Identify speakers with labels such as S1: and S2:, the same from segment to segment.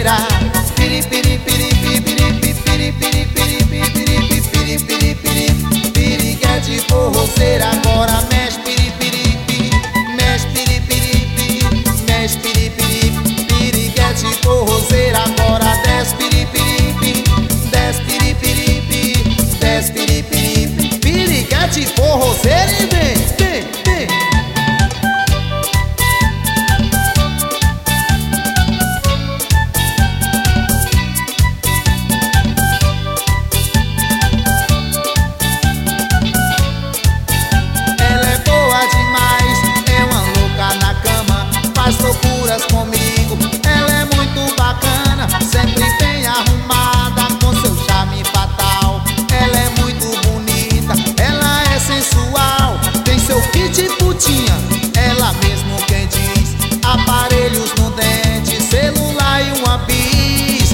S1: forrozeira. Piriguete forrozeira, agora mexe piripiripi, mexe piripiripi, mexe piripiripi. Piriguete forrozeira, agora desce piripiripi, desce piripiripi, desce piripiripi. Piriguete forrozeira e vem, vem, vem. Faz loucuras comigo, ela é muito bacana, sempre bem arrumada, com seu charme fatal. Ela é muito bonita, ela é sensual, tem seu kit putinha, ela mesmo quem diz. Aparelhos no dente, celular e uma bis.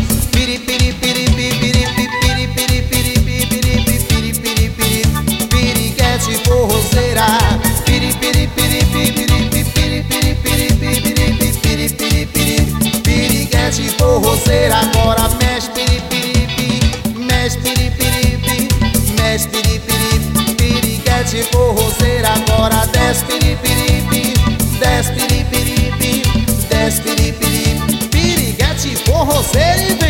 S1: Piriguete forrozeira. Piriguete forrozeira, agora mexe piripiripi, mexe piripiripi, mexe piripiripi. Piriguete forrozeira, agora desce piripiripi, desce piripiripi, desce piripiripi. Piriguete forrozeira e vem.